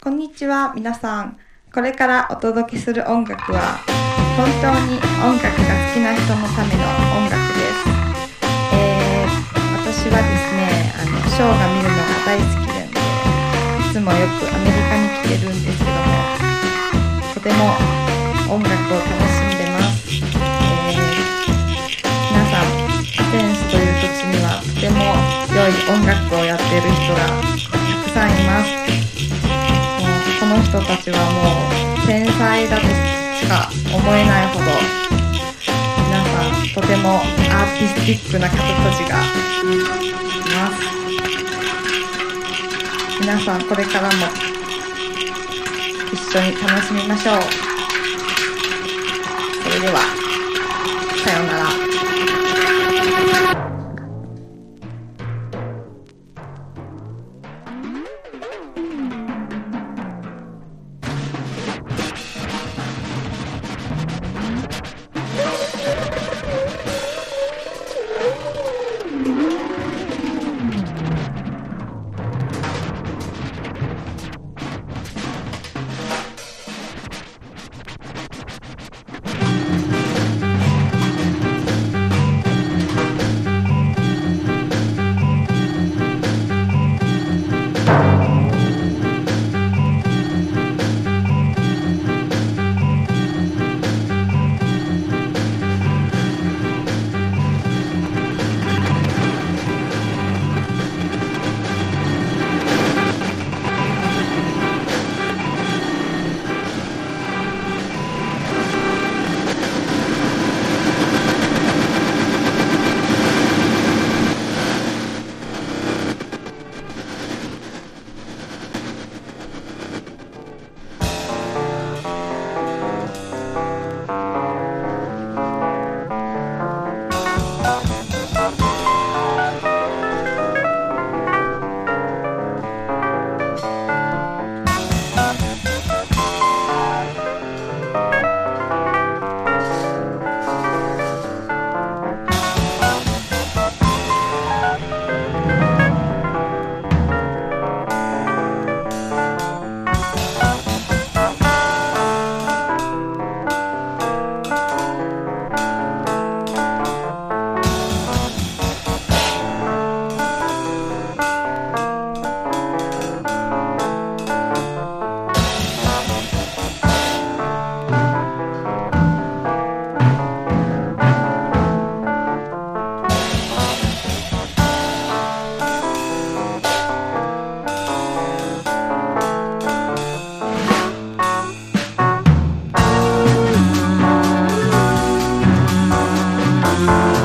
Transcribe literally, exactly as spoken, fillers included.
こんにちは皆さん。これからお届けする音楽は本当に音楽が好きな人のための音楽です。えー、私はですねあのショーが見るのが大好きなので、いつもよくアメリカに来てるんですけども、とても音楽を楽しんでます。えー、皆さんアテンスという土地にはとても良い音楽をやっている人がたくさんいます。この人たちはもう天才だとしか思えないほど、皆さんとてもアーティスティックな方たちがいます。皆さんこれからも一緒に楽しみましょう。それではさようなら。 you